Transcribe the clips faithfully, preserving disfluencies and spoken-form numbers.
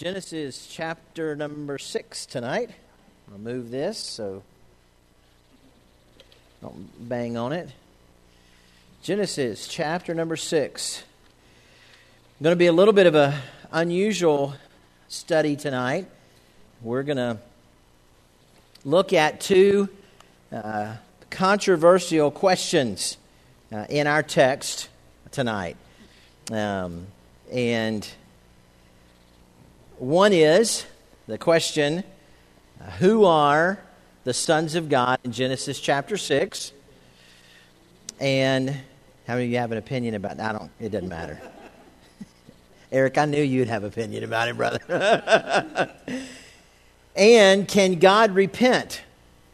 Genesis chapter number six tonight. I'll move this so don't bang on it. Genesis chapter number six. Going to be a little bit of a unusual study tonight. We're going to look at two uh, controversial questions uh, in our text tonight. Um, and one is the question, uh, who are the sons of God in Genesis chapter six? And how many of you have an opinion about that? I don't, it doesn't matter. Eric, I knew you'd have an opinion about it, brother. And can God repent?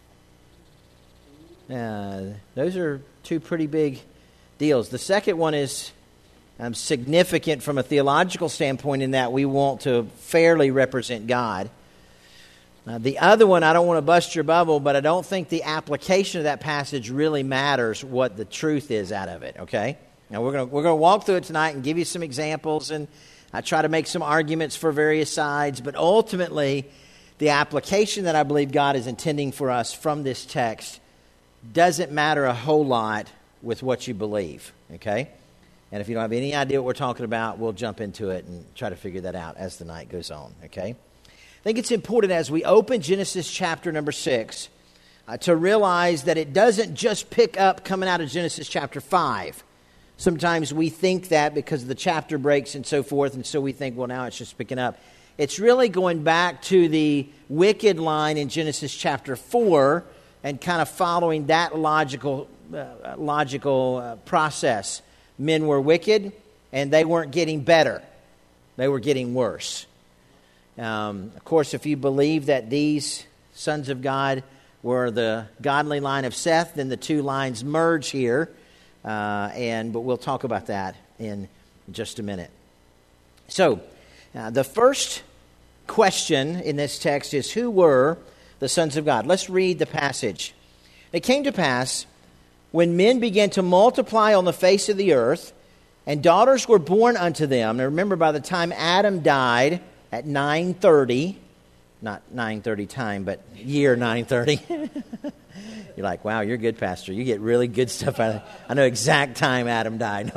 Uh, those are two pretty big deals. The second one is um, significant from a theological standpoint in that we want to fairly represent God. Uh, the other one, I don't want to bust your bubble, but I don't think the application of that passage really matters what the truth is out of it, okay? Now, we're going to we're going to walk through it tonight and give you some examples, and I try to make some arguments for various sides, but ultimately, the application that I believe God is intending for us from this text doesn't matter a whole lot with what you believe, okay? And if you don't have any idea what we're talking about, we'll jump into it and try to figure that out as the night goes on, okay? I think it's important as we open Genesis chapter number six uh, to realize that it doesn't just pick up coming out of Genesis chapter five. Sometimes we think that because of the chapter breaks and so forth, and so we think, well, now it's just picking up. It's really going back to the wicked line in Genesis chapter four and kind of following that logical uh, logical uh, process. Men were wicked, and they weren't getting better. They were getting worse. Um, of course, if you believe that these sons of God were the godly line of Seth, then the two lines merge here. Uh, and but we'll talk about that in just a minute. So, uh, the first question in this text is, who were the sons of God? Let's read the passage. It came to pass, when men began to multiply on the face of the earth, and daughters were born unto them. Now remember, by the time Adam died at nine thirty, not nine thirty time, but year nine thirty. You're like, wow, you're good, Pastor. You get really good stuff out of it. I know exact time Adam died.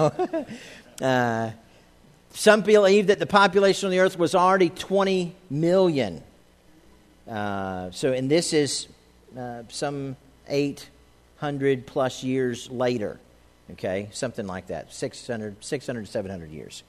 uh, some believe that the population on the earth was already twenty million. Uh, so, and this is uh, some eight hundred plus years later. Okay, something like that, six hundred, six hundred, seven hundred years.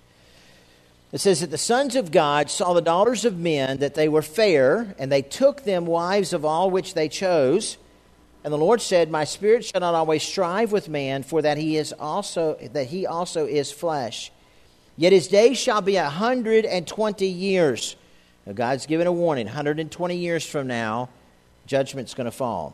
It says that the sons of God saw the daughters of men, that they were fair, and they took them wives of all which they chose. And the Lord said, my spirit shall not always strive with man, for that he is also that he also is flesh. Yet his days shall be a hundred and twenty years. Now God's given a warning. one hundred twenty years from now, judgment's going to fall.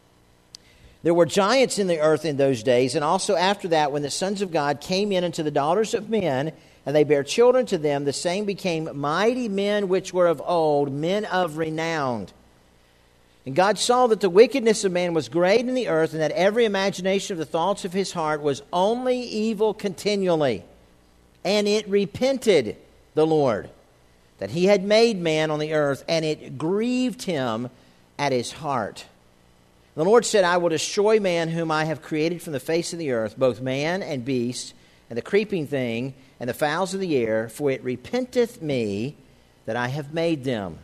There were giants in the earth in those days, and also after that, when the sons of God came in unto the daughters of men, and they bare children to them, the same became mighty men which were of old, men of renown. And God saw that the wickedness of man was great in the earth, and that every imagination of the thoughts of his heart was only evil continually. And it repented the Lord that he had made man on the earth, and it grieved him at his heart. The Lord said, I will destroy man whom I have created from the face of the earth, both man and beast, and the creeping thing, and the fowls of the air, for it repenteth me that I have made them.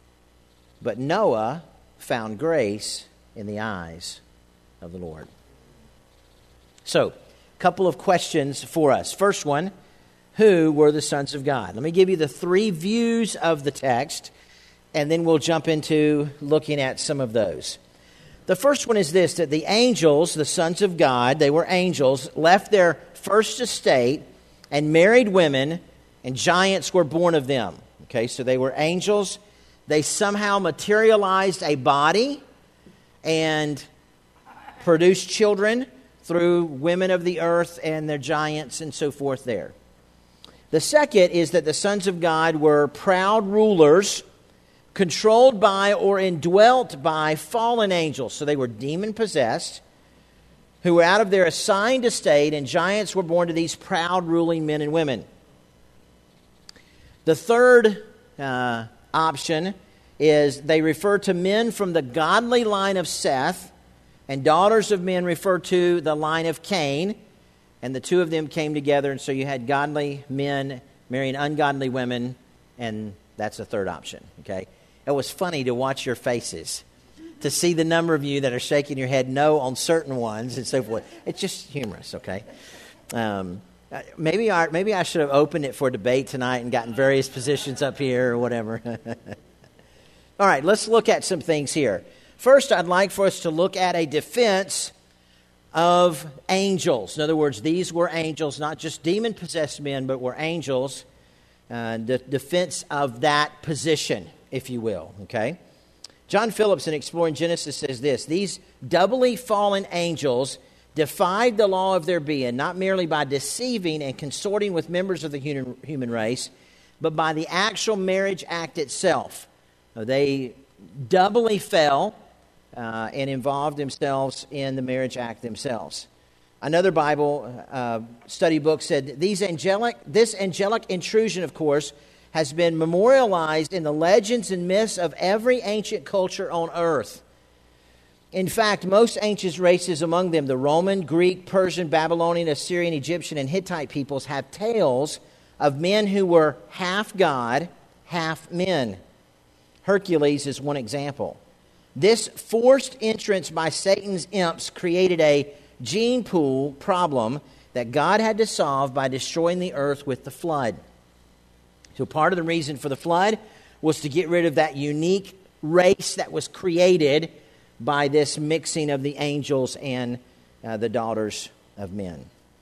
But Noah found grace in the eyes of the Lord. So, a couple of questions for us. First one, who were the sons of God? Let me give you the three views of the text, and then we'll jump into looking at some of those. The first one is this, that the angels, the sons of God, they were angels, left their first estate and married women, and giants were born of them. Okay, so they were angels. They somehow materialized a body and produced children through women of the earth and their giants and so forth there. The second is that the sons of God were proud rulers, controlled by or indwelt by fallen angels. So they were demon-possessed, who were out of their assigned estate, and giants were born to these proud ruling men and women. The third uh, option is they refer to men from the godly line of Seth, and daughters of men refer to the line of Cain, and the two of them came together, and so you had godly men marrying ungodly women, and that's the third option, okay? It was funny to watch your faces, to see the number of you that are shaking your head no on certain ones and so forth. It's just humorous, okay? Um, maybe, I, maybe I should have opened it for debate tonight and gotten various positions up here or whatever. All right, let's look at some things here. First, I'd like for us to look at a defense of angels. In other words, these were angels, not just demon-possessed men, but were angels. Uh, the defense of that position, if you will, okay? John Phillips, in Exploring Genesis, says this: these doubly fallen angels defied the law of their being, not merely by deceiving and consorting with members of the human, human race, but by the actual marriage act itself. They doubly fell uh, and involved themselves in the marriage act themselves. Another Bible uh, study book said these angelic, this angelic intrusion, of course, has been memorialized in the legends and myths of every ancient culture on earth. In fact, most ancient races among them, the Roman, Greek, Persian, Babylonian, Assyrian, Egyptian, and Hittite peoples, have tales of men who were half God, half men. Hercules is one example. This forced entrance by Satan's imps created a gene pool problem that God had to solve by destroying the earth with the flood. So part of the reason for the flood was to get rid of that unique race that was created by this mixing of the angels and uh, the daughters of men.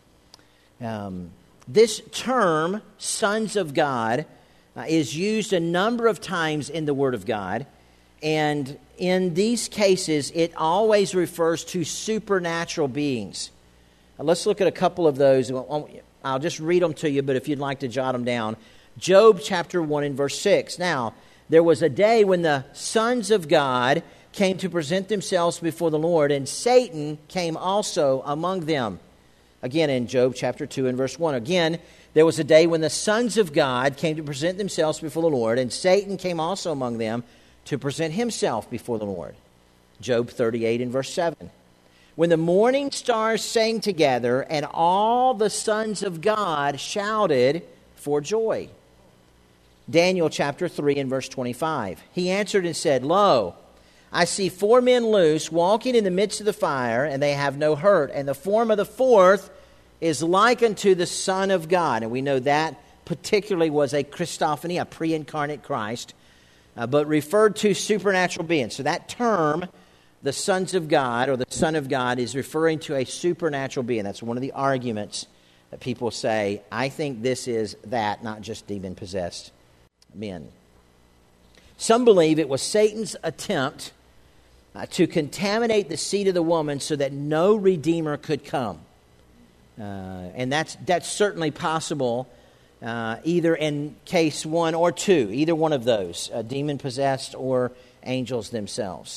Um, this term, sons of God, uh, is used a number of times in the Word of God. And in these cases, it always refers to supernatural beings. Now, let's look at a couple of those. I'll just read them to you, but if you'd like to jot them down. Job chapter one and verse six. Now, there was a day when the sons of God came to present themselves before the Lord, and Satan came also among them. Again, in Job chapter two and verse one. Again, there was a day when the sons of God came to present themselves before the Lord, and Satan came also among them to present himself before the Lord. Job thirty-eight and verse seven. When the morning stars sang together, and all the sons of God shouted for joy. Daniel chapter three and verse twenty-five. He answered and said, Lo, I see four men loose, walking in the midst of the fire, and they have no hurt. And the form of the fourth is like unto the Son of God. And we know that particularly was a Christophany, a pre-incarnate Christ, uh, but referred to supernatural beings. So that term, the sons of God, or the Son of God, is referring to a supernatural being. That's one of the arguments that people say, I think this is that, not just demon-possessed men. Some believe it was Satan's attempt uh, to contaminate the seed of the woman so that no Redeemer could come. Uh, and that's that's certainly possible, uh, either in case one or two, either one of those, uh, demon-possessed or angels themselves.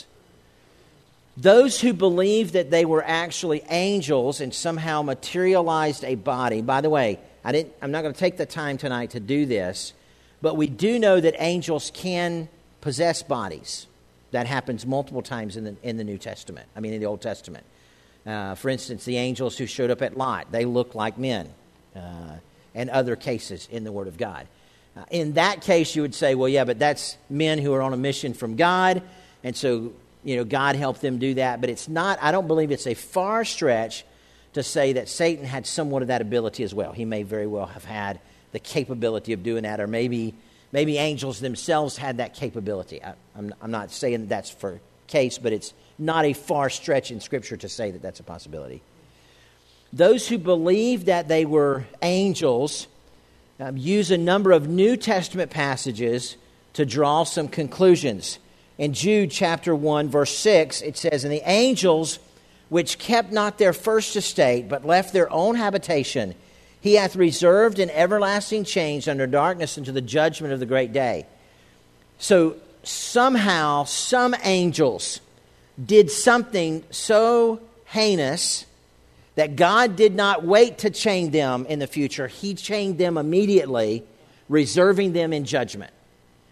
Those who believe that they were actually angels and somehow materialized a body. By the way, I didn't, I'm not going to take the time tonight to do this, but we do know that angels can possess bodies. That happens multiple times in the in the New Testament. I mean, in the Old Testament. Uh, for instance, the angels who showed up at Lot, they look like men. Uh, and other cases in the Word of God. Uh, in that case, you would say, well, yeah, but that's men who are on a mission from God, and so, you know, God helped them do that. But it's not, I don't believe it's a far stretch to say that Satan had somewhat of that ability as well. He may very well have had the capability of doing that, or maybe maybe angels themselves had that capability. I, I'm, I'm not saying that that's for case, but it's not a far stretch in Scripture to say that that's a possibility. Those who believe that they were angels um, use a number of New Testament passages to draw some conclusions. In Jude chapter one, verse six, it says, And the angels which kept not their first estate, but left their own habitation, he hath reserved in everlasting chains under darkness unto the judgment of the great day. So somehow some angels did something so heinous that God did not wait to chain them in the future. He chained them immediately, reserving them in judgment.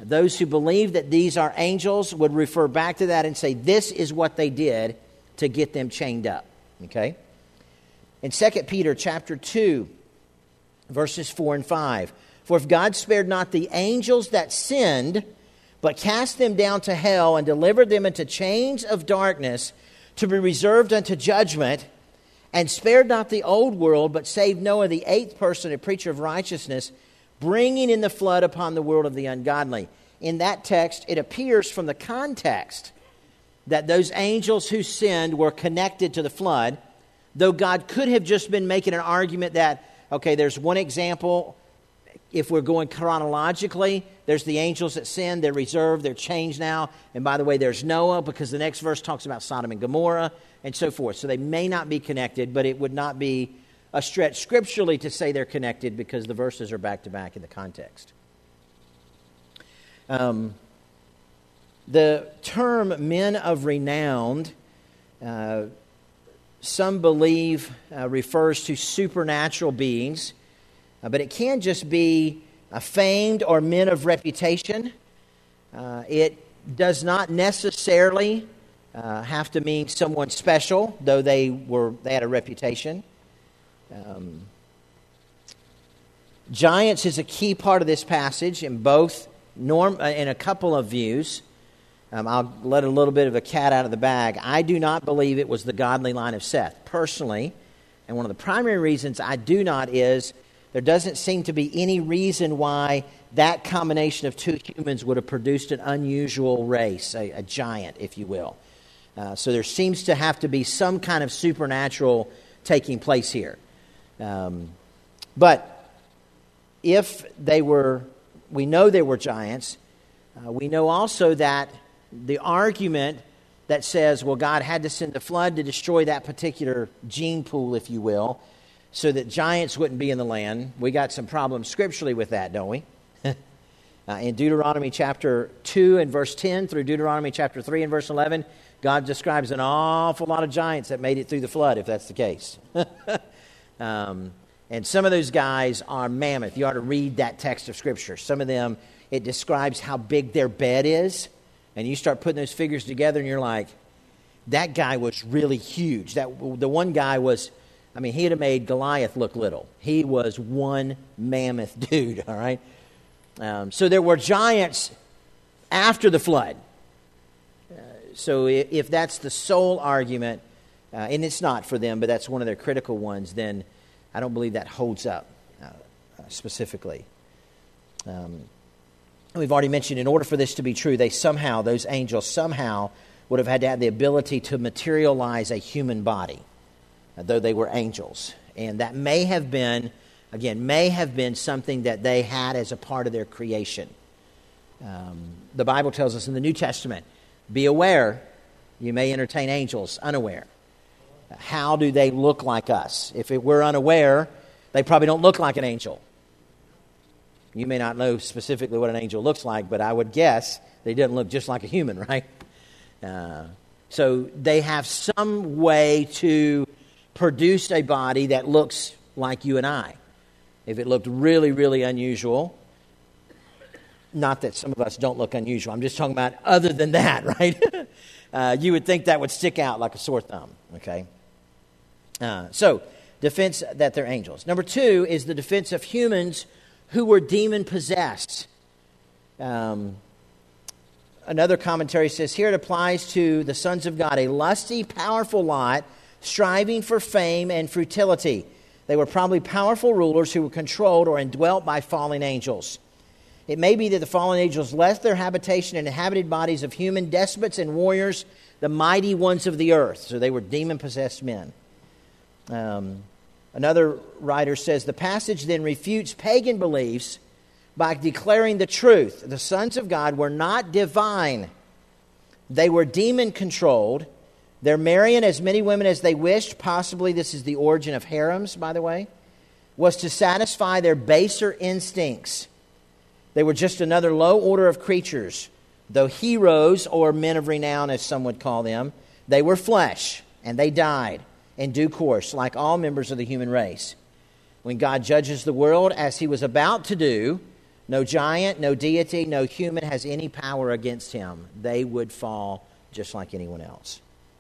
Those who believe that these are angels would refer back to that and say, this is what they did to get them chained up. Okay? In Second Peter chapter two, verses four and five, for if God spared not the angels that sinned, but cast them down to hell and delivered them into chains of darkness to be reserved unto judgment, and spared not the old world, but saved Noah, the eighth person, a preacher of righteousness, bringing in the flood upon the world of the ungodly. In that text, it appears from the context that those angels who sinned were connected to the flood, though God could have just been making an argument that, okay, there's one example. If we're going chronologically, there's the angels that sinned, they're reserved, they're changed now. And by the way, there's Noah, because the next verse talks about Sodom and Gomorrah and so forth. So they may not be connected, but it would not be a stretch scripturally to say they're connected because the verses are back to back in the context. Um, the term men of renown, uh, some believe uh, refers to supernatural beings, uh, but it can just be uh, famed or men of reputation. Uh, it does not necessarily uh, have to mean someone special, though they were they had a reputation. Um, giants is a key part of this passage in both norm uh, in a couple of views. Um, I'll let a little bit of a cat out of the bag. I do not believe it was the godly line of Seth personally, and one of the primary reasons I do not is there doesn't seem to be any reason why that combination of two humans would have produced an unusual race, a, a giant, if you will. Uh, so there seems to have to be some kind of supernatural taking place here. Um, but if they were, we know they were giants. Uh, we know also that the argument that says, well, God had to send the flood to destroy that particular gene pool, if you will, so that giants wouldn't be in the land. We got some problems scripturally with that, don't we? uh, in Deuteronomy chapter two and verse ten through Deuteronomy chapter three and verse eleven, God describes an awful lot of giants that made it through the flood, if that's the case. um, and some of those guys are mammoth. You ought to read that text of Scripture. Some of them, it describes how big their bed is. And you start putting those figures together and you're like, that guy was really huge. That the one guy was, I mean, he'd have made Goliath look little. He was one mammoth dude, all right? Um, so there were giants after the flood. Uh, so if, if that's the sole argument, uh, and it's not for them, but that's one of their critical ones, then I don't believe that holds up uh, uh, specifically. Um, we've already mentioned, in order for this to be true, they somehow, those angels somehow would have had to have the ability to materialize a human body, uh, though they were angels. And that may have been, again, may have been something that they had as a part of their creation. Um, the Bible tells us in the New Testament, be aware, you may entertain angels unaware. How do they look like us? If it, we're unaware, they probably don't look like an angel. You may not know specifically what an angel looks like, but I would guess they didn't look just like a human, right? Uh, so they have some way to produce a body that looks like you and I. If it looked really, really unusual, not that some of us don't look unusual, I'm just talking about other than that, right? uh, you would think that would stick out like a sore thumb, okay? Uh, so, defense that they're angels. Number two is the defense of humans who were demon-possessed. Um, another commentary says, here it applies to the sons of God, a lusty, powerful lot, striving for fame and futility. They were probably powerful rulers who were controlled or indwelt by fallen angels. It may be that the fallen angels left their habitation and inhabited bodies of human despots and warriors, the mighty ones of the earth. So they were demon-possessed men. Um, another writer says, the passage then refutes pagan beliefs by declaring the truth. The sons of God were not divine. They were demon-controlled. They're marrying as many women as they wished. Possibly this is the origin of harems, by the way. Was to satisfy their baser instincts. They were just another low order of creatures. Though heroes, or men of renown as some would call them, they were flesh, and they died in due course, like all members of the human race. When God judges the world, as he was about to do, No giant, no deity, no human has any power against him. They would fall just like anyone else.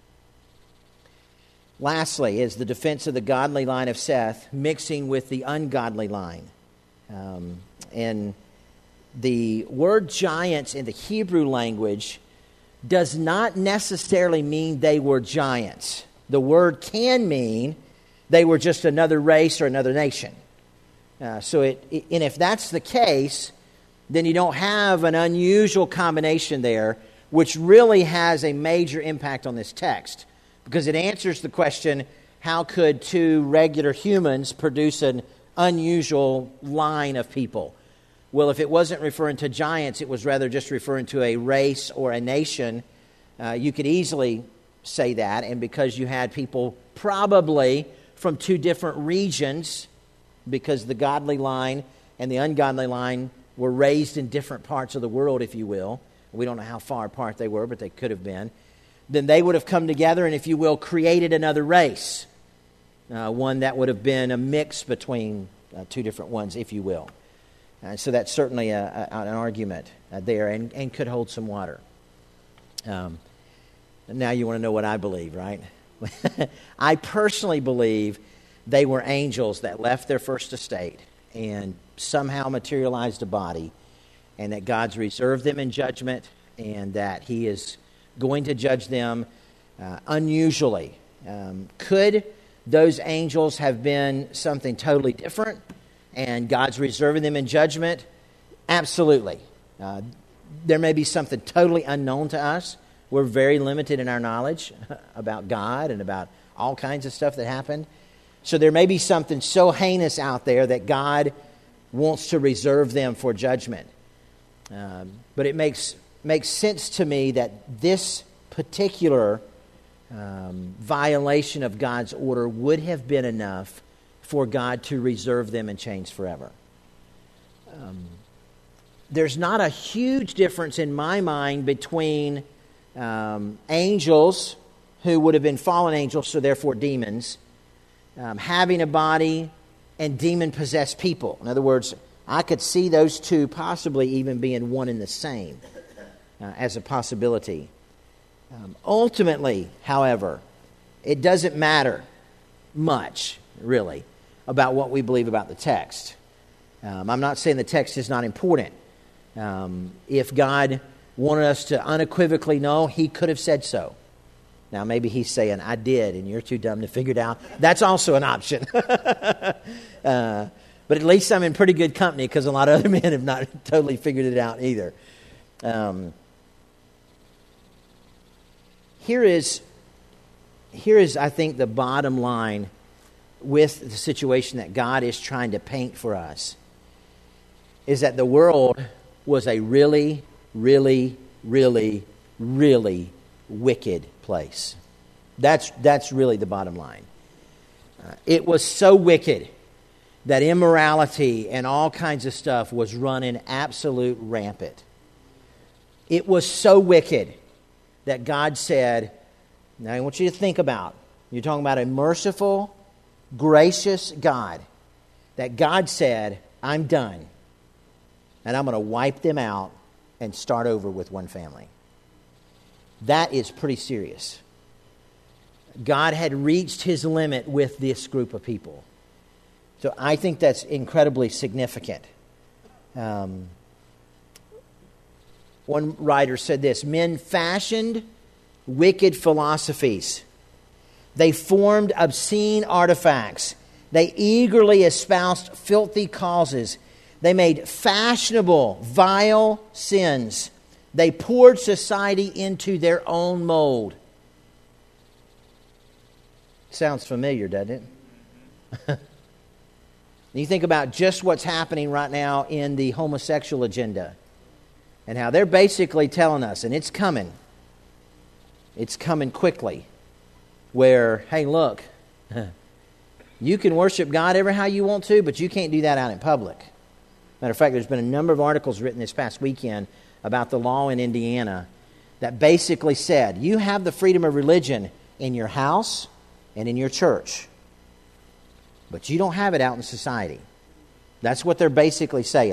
Lastly, is the defense of the godly line of Seth mixing with the ungodly line. Um, and the word giants in the Hebrew language does not necessarily mean they were giants. The word can mean they were just another race or another nation. Uh, so, it, it, and if that's the case, then you don't have an unusual combination there, which really has a major impact on this text, because it answers the question, how could two regular humans produce an unusual line of people? Well, if it wasn't referring to giants, it was rather just referring to a race or a nation. Uh, you could easily say that, and because you had people probably from two different regions, because the godly line and the ungodly line were raised in different parts of the world, if you will. We don't know how far apart they were, but they could have been. Then they would have come together and, if you will, created another race. Uh, one that would have been a mix between uh, two different ones, if you will. Uh, so that's certainly a, a, an argument uh, there, and, and could hold some water. Um, now you want to know what I believe, right? I personally believe they were angels that left their first estate and somehow materialized a body, and that God's reserved them in judgment, and that He is going to judge them uh, unusually. Um, could those angels have been something totally different, and God's reserving them in judgment? Absolutely. Uh, there may be something totally unknown to us. We're very limited in our knowledge about God and about all kinds of stuff that happened. So there may be something so heinous out there that God wants to reserve them for judgment. Um, but it makes makes sense to me that this particular um, violation of God's order would have been enough for God to reserve them in chains forever. Um, there's not a huge difference in my mind between um, angels, who would have been fallen angels, so therefore demons, Um, having a body, and demon-possessed people. In other words, I could see those two possibly even being one and the same uh, as a possibility. Um, ultimately, however, it doesn't matter much, really, about what we believe about the text. Um, I'm not saying the text is not important. Um, if God wanted us to unequivocally know, He could have said so. Now, maybe He's saying, I did, and you're too dumb to figure it out. That's also an option. uh, but at least I'm in pretty good company, because a lot of other men have not totally figured it out either. Um, here is, here is, I think, the bottom line with the situation that God is trying to paint for us, is that the world was a really, really, really, really wicked place. That's that's really the bottom line. Uh, it was so wicked that immorality and all kinds of stuff was running absolute rampant. It was so wicked that God said, now I want you to think about, you're talking about a merciful, gracious God, that God said, I'm done, and I'm going to wipe them out and start over with one family. That is pretty serious. God had reached His limit with this group of people. So I think that's incredibly significant. Um, one writer said this: men fashioned wicked philosophies. They formed obscene artifacts. They eagerly espoused filthy causes. They made fashionable, vile sins. They poured society into their own mold. Sounds familiar, doesn't it? You think about just what's happening right now in the homosexual agenda, and how they're basically telling us, and it's coming, it's coming quickly, where, hey, look, you can worship God ever how you want to, but you can't do that out in public. Matter of fact, there's been a number of articles written this past weekend about the law in Indiana that basically said, you have the freedom of religion in your house and in your church, but you don't have it out in society. That's what they're basically saying.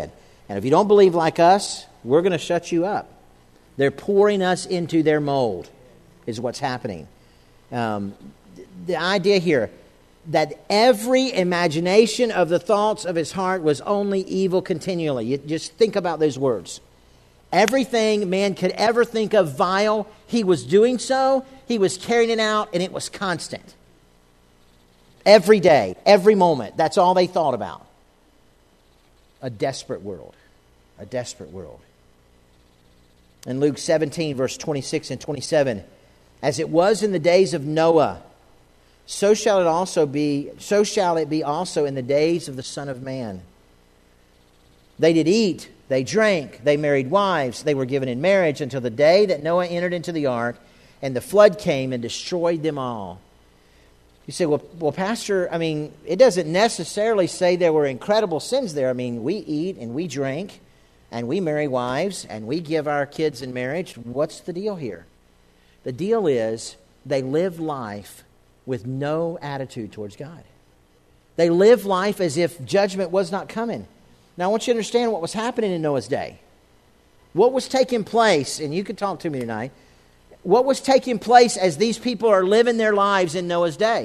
And if you don't believe like us, we're going to shut you up. They're pouring us into their mold, is what's happening. Um, the idea here, that every imagination of the thoughts of his heart was only evil continually. You just think about those words. Everything man could ever think of vile, he was doing so, he was carrying it out, and it was constant. Every day, every moment, that's all they thought about. A desperate world. A desperate world. In Luke seventeen, verse twenty-six and twenty-seven, as it was in the days of Noah, so shall it also be, so shall it be also in the days of the Son of Man. They did eat, they drank, they married wives, they were given in marriage until the day that Noah entered into the ark, and the flood came and destroyed them all. You say, well, well, Pastor, I mean, it doesn't necessarily say there were incredible sins there. I mean, we eat and we drink and we marry wives and we give our kids in marriage. What's the deal here? The deal is they live life with no attitude towards God. They live life as if judgment was not coming. Now, I want you to understand what was happening in Noah's day. What was taking place, and you can talk to me tonight, what was taking place as these people are living their lives in Noah's day?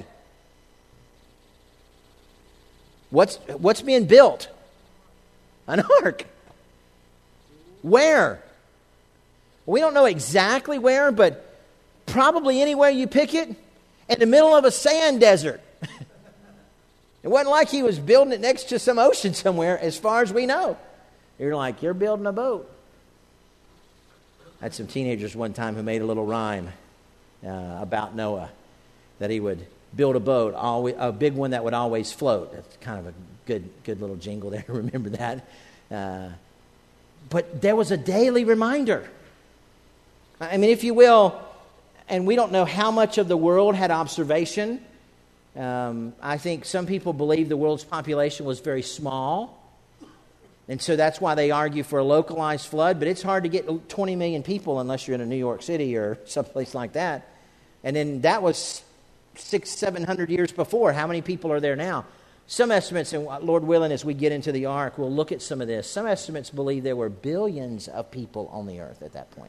What's, what's being built? An ark. Where? We don't know exactly where, but probably anywhere you pick it, in the middle of a sand desert. It wasn't like he was building it next to some ocean somewhere, as far as we know. You're like, you're building a boat. I had some teenagers one time who made a little rhyme uh, about Noah, that he would build a boat, always, a big one that would always float. That's kind of a good, good little jingle there. Remember that. Uh, but there was a daily reminder. I mean, if you will, and we don't know how much of the world had observation. Um, I think some people believe the world's population was very small. And so that's why they argue for a localized flood. But it's hard to get twenty million people unless you're in a New York City or someplace like that. And then that was six, seven hundred years before. How many people are there now? Some estimates, and Lord willing, as we get into the ark, we'll look at some of this. Some estimates believe there were billions of people on the earth at that point.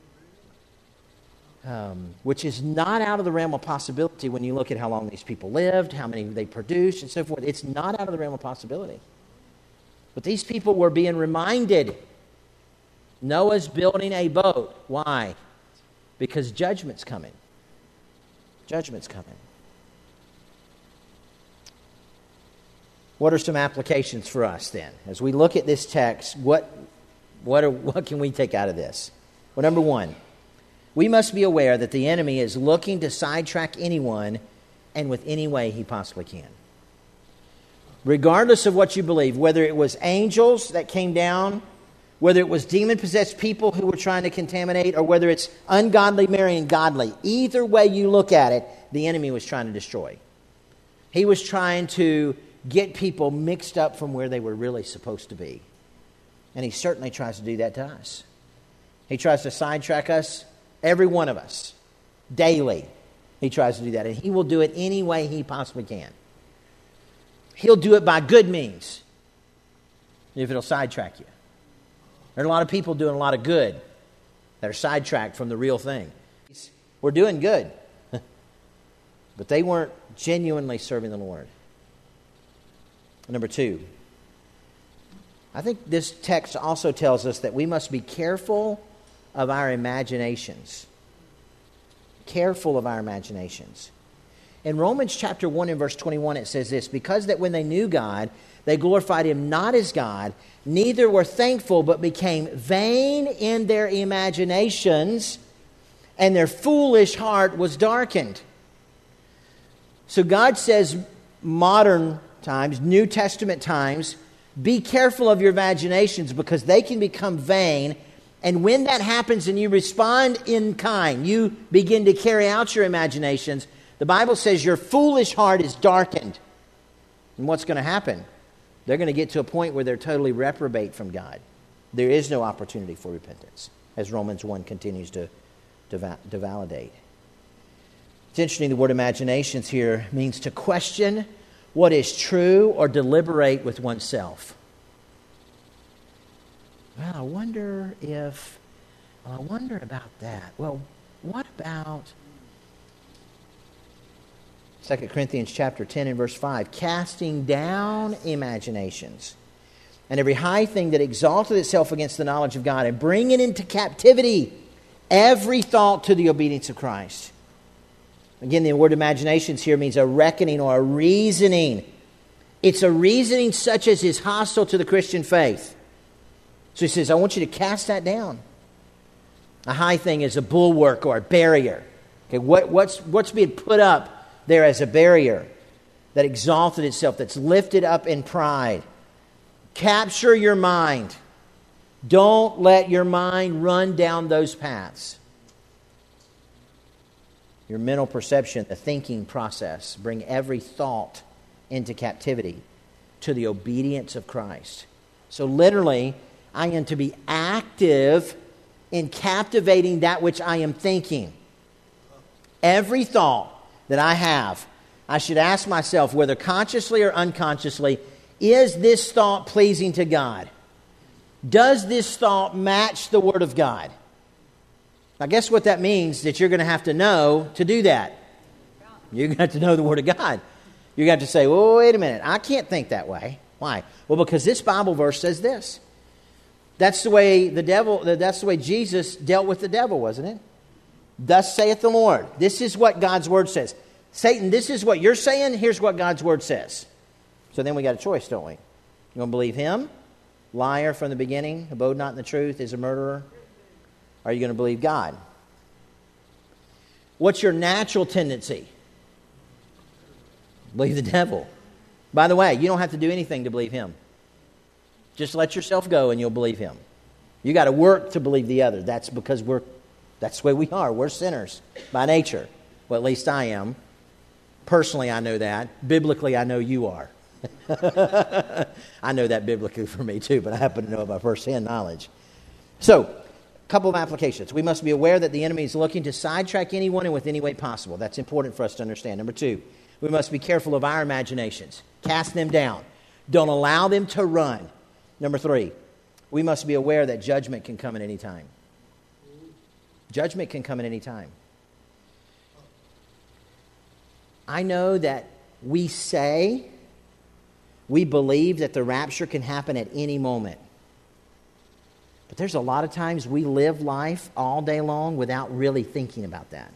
Um, which is not out of the realm of possibility when you look at how long these people lived, how many they produced, and so forth. It's not out of the realm of possibility. But these people were being reminded, Noah's building a boat. Why? Because judgment's coming. Judgment's coming. What are some applications for us then? As we look at this text, what, what, are, what can we take out of this? Well, number one, we must be aware that the enemy is looking to sidetrack anyone and with any way he possibly can. Regardless of what you believe, whether it was angels that came down, whether it was demon-possessed people who were trying to contaminate, or whether it's ungodly marrying godly, either way you look at it, the enemy was trying to destroy. He was trying to get people mixed up from where they were really supposed to be. And he certainly tries to do that to us. He tries to sidetrack us. Every one of us, daily, he tries to do that. And he will do it any way he possibly can. He'll do it by good means, if it'll sidetrack you. There are a lot of people doing a lot of good that are sidetracked from the real thing. We're doing good, but they weren't genuinely serving the Lord. Number two, I think this text also tells us that we must be careful of our imaginations. Careful of our imaginations. In Romans chapter one and verse twenty-one, it says this, because that when they knew God, they glorified him not as God, neither were thankful, but became vain in their imaginations, and their foolish heart was darkened. So God says, modern times, New Testament times, be careful of your imaginations because they can become vain. And when that happens and you respond in kind, you begin to carry out your imaginations, the Bible says your foolish heart is darkened. And what's going to happen? They're going to get to a point where they're totally reprobate from God. There is no opportunity for repentance, as Romans one continues to, to, va- to validate. It's interesting, the word imaginations here means to question what is true or deliberate with oneself. well, I wonder if, well, I wonder about that. Well, what about Second Corinthians chapter ten and verse five? Casting down imaginations and every high thing that exalted itself against the knowledge of God, and bringing into captivity every thought to the obedience of Christ. Again, the word imaginations here means a reckoning or a reasoning. It's a reasoning such as is hostile to the Christian faith. So he says, I want you to cast that down. A high thing is a bulwark or a barrier. Okay, what, what's, what's being put up there as a barrier that exalted itself, that's lifted up in pride? Capture your mind. Don't let your mind run down those paths. Your mental perception, the thinking process, bring every thought into captivity to the obedience of Christ. So literally, I am to be active in captivating that which I am thinking. Every thought that I have, I should ask myself, whether consciously or unconsciously, is this thought pleasing to God? Does this thought match the Word of God? Now, guess what that means that you're going to have to know to do that? You're going to have to know the Word of God. You're going to have to say, well, wait a minute, I can't think that way. Why? Well, because this Bible verse says this. That's the way the devil, that's the way Jesus dealt with the devil, wasn't it? Thus saith the Lord. This is what God's Word says. Satan, this is what you're saying. Here's what God's Word says. So then we got a choice, don't we? You going to believe him? Liar from the beginning, abode not in the truth, is a murderer. Are you going to believe God? What's your natural tendency? Believe the devil. By the way, you don't have to do anything to believe him. Just let yourself go and you'll believe him. You got to work to believe the other. That's because we're, that's the way we are. We're sinners by nature. Well, at least I am. Personally, I know that. Biblically, I know you are. I know that biblically for me too, but I happen to know it by first-hand knowledge. So, a couple of applications. We must be aware that the enemy is looking to sidetrack anyone and with any way possible. That's important for us to understand. Number two, we must be careful of our imaginations. Cast them down. Don't allow them to run. Number three, we must be aware that judgment can come at any time. Judgment can come at any time. I know that we say, we believe that the rapture can happen at any moment. But there's a lot of times we live life all day long without really thinking about that.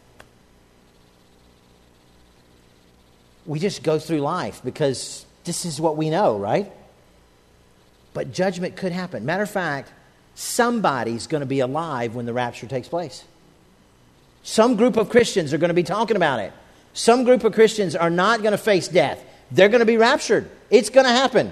We just go through life because this is what we know, right? But judgment could happen. Matter of fact, somebody's going to be alive when the rapture takes place. Some group of Christians are going to be talking about it. Some group of Christians are not going to face death. They're going to be raptured. It's going to happen.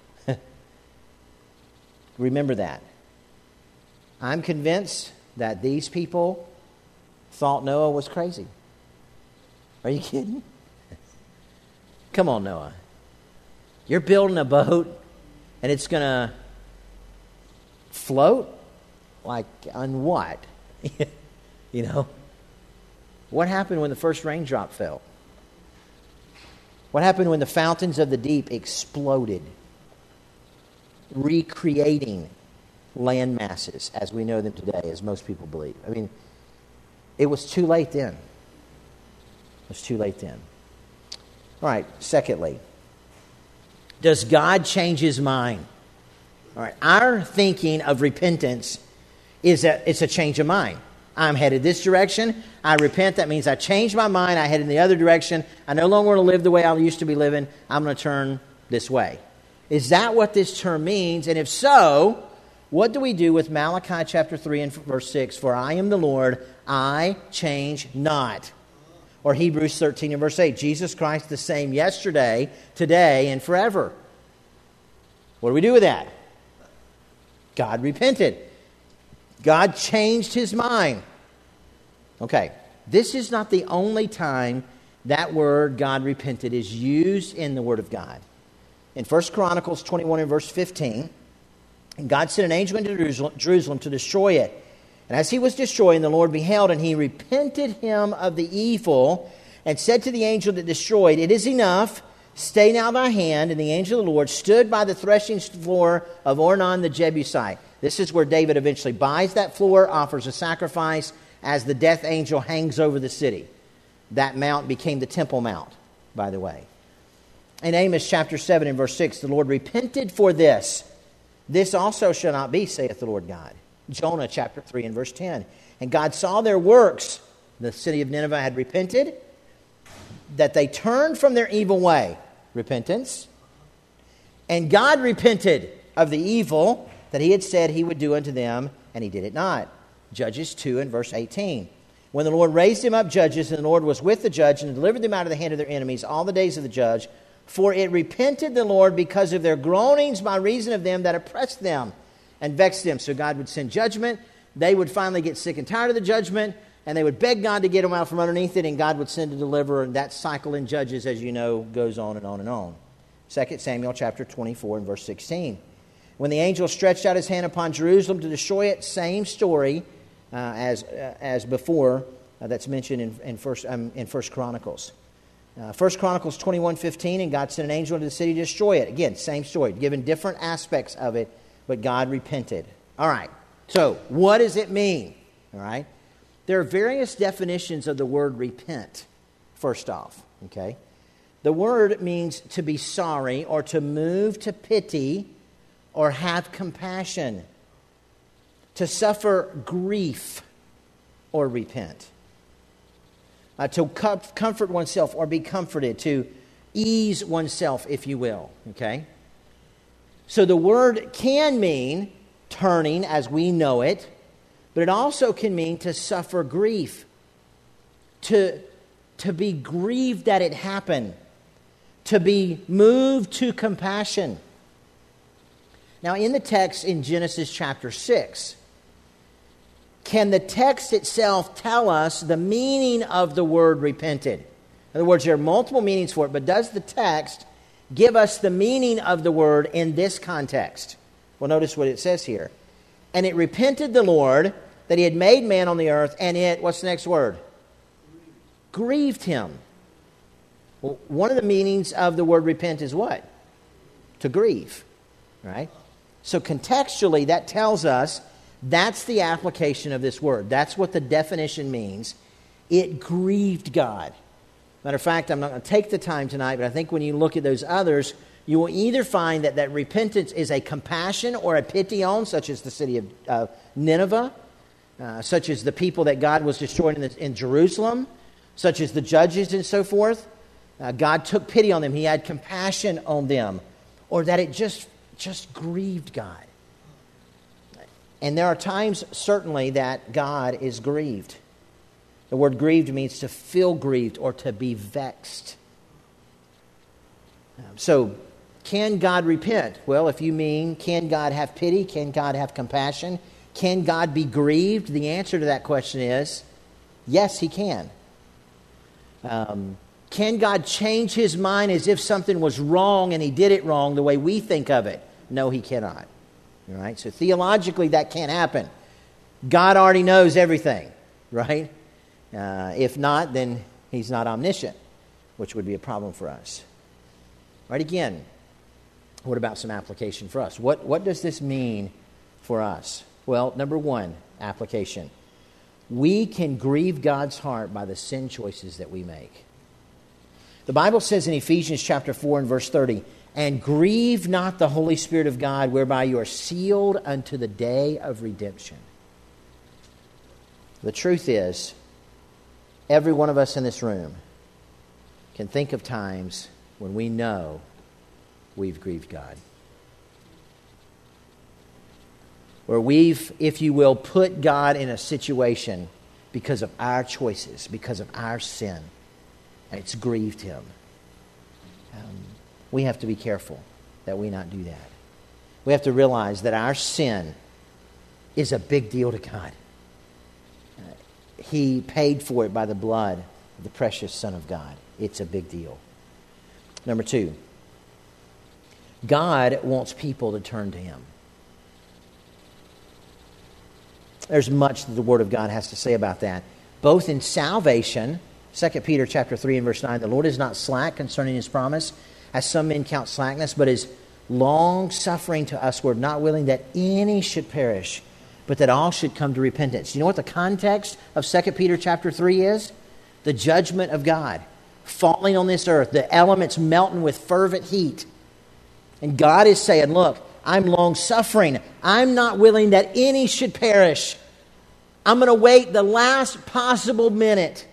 Remember that. I'm convinced that these people thought Noah was crazy. Are you kidding? Come on, Noah. You're building a boat and it's going to float? Like on what? You know? What happened when the first raindrop fell? What happened when the fountains of the deep exploded, recreating land masses as we know them today, as most people believe? I mean, it was too late then. It was too late then. All right, secondly, does God change his mind? All right, our thinking of repentance is that it's a change of mind. I'm headed this direction. I repent. That means I change my mind. I head in the other direction. I no longer want to live the way I used to be living. I'm going to turn this way. Is that what this term means? And if so, what do we do with Malachi chapter three and verse six? For I am the Lord, I change not. Or Hebrews thirteen and verse eight. Jesus Christ the same yesterday, today, and forever. What do we do with that? God repented. God changed his mind. Okay, this is not the only time that word, God repented, is used in the Word of God. In First Chronicles twenty-one and verse fifteen, and God sent an angel into Jerusalem, Jerusalem to destroy it. And as he was destroying, the Lord beheld, and he repented him of the evil, and said to the angel that destroyed, It is enough, stay now thy hand. And the angel of the Lord stood by the threshing floor of Ornan the Jebusite. This is where David eventually buys that floor, offers a sacrifice as the death angel hangs over the city. That mount became the Temple Mount, by the way. In Amos chapter seven and verse six, the Lord repented for this. This also shall not be, saith the Lord God. Jonah chapter three and verse ten. And God saw their works. The city of Nineveh had repented, that they turned from their evil way. Repentance. And God repented of the evil that he had said he would do unto them, and he did it not. Judges two and verse eighteen. When the Lord raised him up judges, and the Lord was with the judge, and delivered them out of the hand of their enemies all the days of the judge, for it repented the Lord because of their groanings by reason of them that oppressed them and vexed them. So God would send judgment. They would finally get sick and tired of the judgment, and they would beg God to get them out from underneath it, and God would send a deliverer. And that cycle in Judges, as you know, goes on and on and on. Second Samuel chapter twenty-four and verse sixteen. When the angel stretched out his hand upon Jerusalem to destroy it, same story uh, as uh, as before. Uh, that's mentioned in, in First um, in First Chronicles. Uh, First Chronicles twenty-one fifteen, and God sent an angel into the city to destroy it. Again, same story, given different aspects of it, but God repented. All right. So, what does it mean? All right. There are various definitions of the word repent. First off, okay. The word means to be sorry or to move to pity or have compassion, to suffer grief or repent, uh, to com- comfort oneself or be comforted, to ease oneself, if you will, okay? So the word can mean turning as we know it, but it also can mean to suffer grief, to, to be grieved that it happened, to be moved to compassion. Now, in the text in Genesis chapter six, can the text itself tell us the meaning of the word repented? In other words, there are multiple meanings for it, but does the text give us the meaning of the word in this context? Well, notice what it says here. And it repented the Lord that he had made man on the earth, and it, what's the next word? Grieved him. Well, one of the meanings of the word repent is what? To grieve, right? So contextually, that tells us that's the application of this word. That's what the definition means. It grieved God. Matter of fact, I'm not going to take the time tonight, but I think when you look at those others, you will either find that, that repentance is a compassion or a pity on, such as the city of uh, Nineveh, uh, such as the people that God was destroying in, the, in Jerusalem, such as the judges and so forth. Uh, God took pity on them. He had compassion on them. Or that it just, just grieved God. And there are times, certainly, that God is grieved. The word grieved means to feel grieved or to be vexed. Um, so, can God repent? Well, if you mean, can God have pity? Can God have compassion? Can God be grieved? The answer to that question is, yes, he can. Um, can God change his mind as if something was wrong and he did it wrong the way we think of it? No, he cannot. All right? So theologically, that can't happen. God already knows everything, right? Uh, if not, then he's not omniscient, which would be a problem for us. All right, again, what about some application for us? What, what does this mean for us? Well, number one, application. We can grieve God's heart by the sin choices that we make. The Bible says in Ephesians chapter four and verse thirty, and grieve not the Holy Spirit of God, whereby you are sealed unto the day of redemption. The truth is, every one of us in this room can think of times when we know we've grieved God. Where we've, if you will, put God in a situation because of our choices, because of our sin, and it's grieved him. Um, we have to be careful that we not do that. We have to realize that our sin is a big deal to God. Uh, he paid for it by the blood of the precious Son of God. It's a big deal. Number two, God wants people to turn to him. There's much that the Word of God has to say about that. Both in salvation, Second Peter chapter three and verse nine, the Lord is not slack concerning his promise, as some men count slackness, but is long-suffering to usward, not willing that any should perish, but that all should come to repentance. You know what the context of Second Peter chapter three is? The judgment of God falling on this earth, the elements melting with fervent heat. And God is saying, look, I'm long-suffering. I'm not willing that any should perish. I'm going to wait the last possible minute.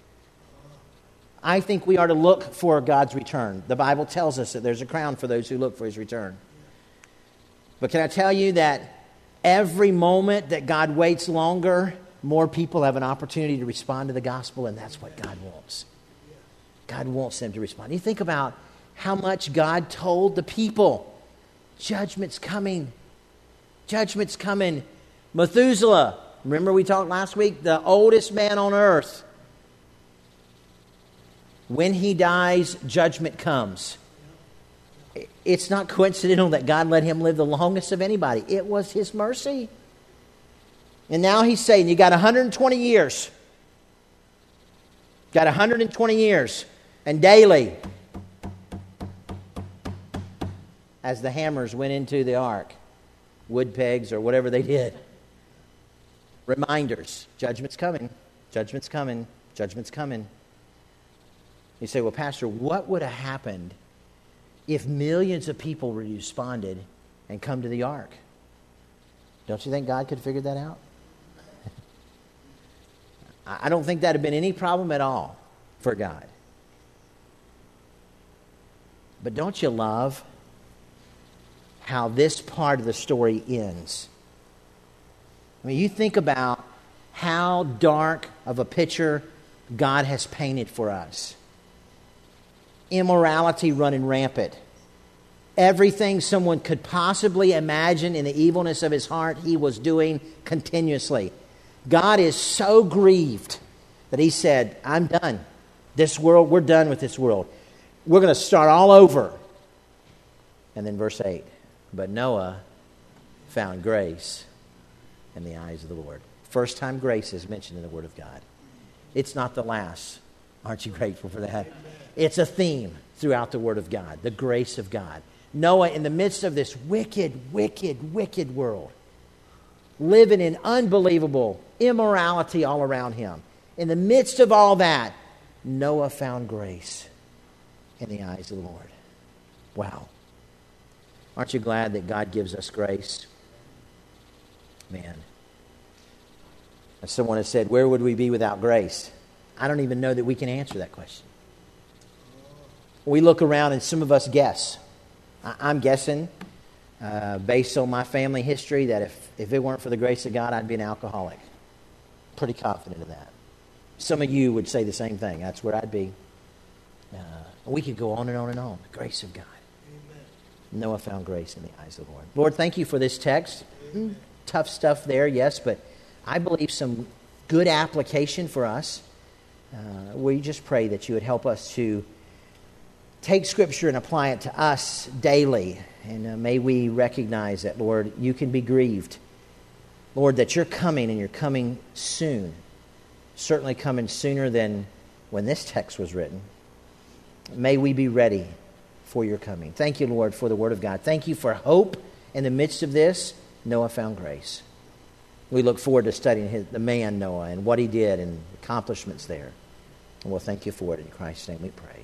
I think we are to look for God's return. The Bible tells us that there's a crown for those who look for His return. But can I tell you that every moment that God waits longer, more people have an opportunity to respond to the gospel, and that's what God wants. God wants them to respond. You think about how much God told the people. Judgment's coming. Judgment's coming. Methuselah, remember we talked last week, the oldest man on earth. When he dies, judgment comes. It's not coincidental that God let him live the longest of anybody. It was His mercy. And now He's saying, you got one hundred twenty years. Got one hundred twenty years. And daily, as the hammers went into the ark, wood pegs or whatever they did, reminders, judgment's coming, judgment's coming, judgment's coming. You say, well, Pastor, what would have happened if millions of people responded and come to the ark? Don't you think God could have figured that out? I don't think that would have been any problem at all for God. But don't you love how this part of the story ends? I mean, you think about how dark of a picture God has painted for us. Immorality running rampant. Everything someone could possibly imagine in the evilness of his heart, he was doing continuously. God is so grieved that He said, I'm done. This world, we're done with this world. We're going to start all over. And then verse eight, but Noah found grace in the eyes of the Lord. First time grace is mentioned in the Word of God. It's not the last. Aren't you grateful for that? It's a theme throughout the Word of God, the grace of God. Noah, in the midst of this wicked, wicked, wicked world, living in unbelievable immorality all around him. In the midst of all that, Noah found grace in the eyes of the Lord. Wow. Aren't you glad that God gives us grace? Man. As someone has said, where would we be without grace? I don't even know that we can answer that question. We look around and some of us guess. I'm guessing, uh, based on my family history, that if, if it weren't for the grace of God, I'd be an alcoholic. Pretty confident of that. Some of you would say the same thing. That's where I'd be. Uh, we could go on and on and on. The grace of God. Amen. Noah found grace in the eyes of the Lord. Lord, thank you for this text. Mm, tough stuff there, yes, but I believe some good application for us. Uh, we just pray that you would help us to take Scripture and apply it to us daily. And uh, may we recognize that, Lord, you can be grieved. Lord, that you're coming and you're coming soon. Certainly coming sooner than when this text was written. May we be ready for your coming. Thank you, Lord, for the Word of God. Thank you for hope in the midst of this. Noah found grace. We look forward to studying his, the man Noah and what he did and accomplishments there. And we'll thank you for it. In Christ's name we pray.